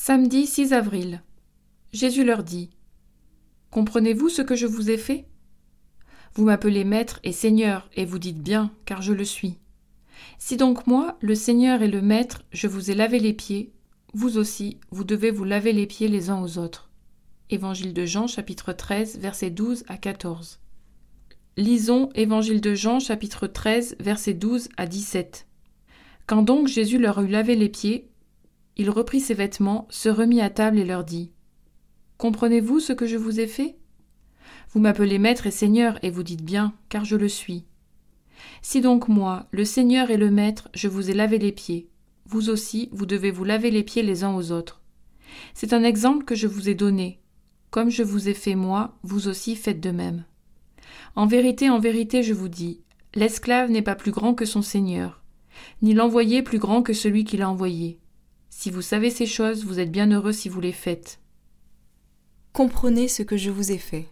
Samedi 6 avril. Jésus leur dit : Comprenez-vous ce que je vous ai fait ? Vous m'appelez Maître et Seigneur, et vous dites bien, car je le suis. Si donc moi, le Seigneur et le Maître, je vous ai lavé les pieds, vous aussi, vous devez vous laver les pieds les uns aux autres. Évangile de Jean, chapitre 13, versets 12 à 14. Lisons Évangile de Jean, chapitre 13, versets 12 à 17. Quand donc Jésus leur eut lavé les pieds, il reprit ses vêtements, se remit à table et leur dit : Comprenez-vous ce que je vous ai fait ? Vous m'appelez Maître et Seigneur, et vous dites bien, car je le suis. Si donc moi, le Seigneur et le Maître, je vous ai lavé les pieds, vous aussi, vous devez vous laver les pieds les uns aux autres. C'est un exemple que je vous ai donné. Comme je vous ai fait moi, vous aussi faites de même. En vérité, je vous dis, l'esclave n'est pas plus grand que son Seigneur, ni l'envoyé plus grand que celui qui l'a envoyé. Si vous savez ces choses, vous êtes bien heureux si vous les faites. Comprenez ce que je vous ai fait.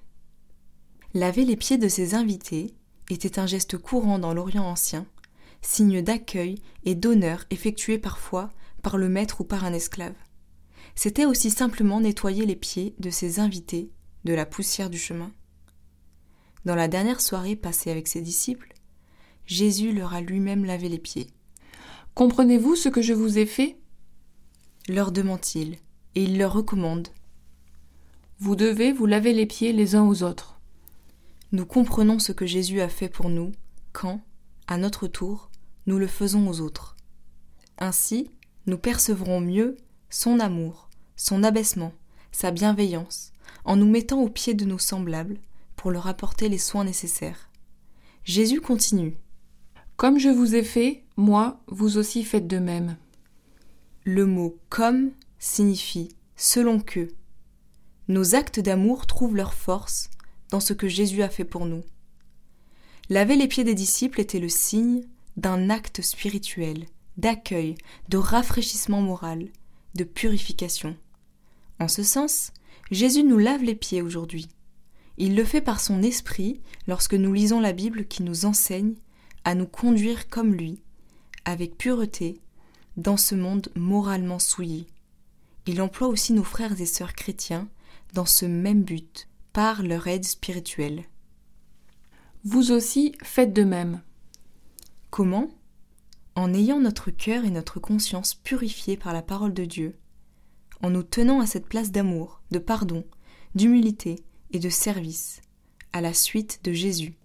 Laver les pieds de ses invités était un geste courant dans l'Orient ancien, signe d'accueil et d'honneur effectué parfois par le maître ou par un esclave. C'était aussi simplement nettoyer les pieds de ses invités de la poussière du chemin. Dans la dernière soirée passée avec ses disciples, Jésus leur a lui-même lavé les pieds. « Comprenez-vous ce que je vous ai fait ?» leur demande-t-il, et il leur recommande : Vous devez vous laver les pieds les uns aux autres. Nous comprenons ce que Jésus a fait pour nous quand, à notre tour, nous le faisons aux autres. Ainsi, nous percevrons mieux son amour, son abaissement, sa bienveillance, en nous mettant aux pieds de nos semblables pour leur apporter les soins nécessaires. Jésus continue : Comme je vous ai fait, moi, vous aussi faites de même. Le mot « comme » signifie « selon que ». Nos actes d'amour trouvent leur force dans ce que Jésus a fait pour nous. Laver les pieds des disciples était le signe d'un acte spirituel, d'accueil, de rafraîchissement moral, de purification. En ce sens, Jésus nous lave les pieds aujourd'hui. Il le fait par son esprit lorsque nous lisons la Bible qui nous enseigne à nous conduire comme lui, avec pureté, dans ce monde moralement souillé. Il emploie aussi nos frères et sœurs chrétiens dans ce même but, par leur aide spirituelle. Vous aussi faites de même. Comment ? En ayant notre cœur et notre conscience purifiés par la parole de Dieu, en nous tenant à cette place d'amour, de pardon, d'humilité et de service, à la suite de Jésus.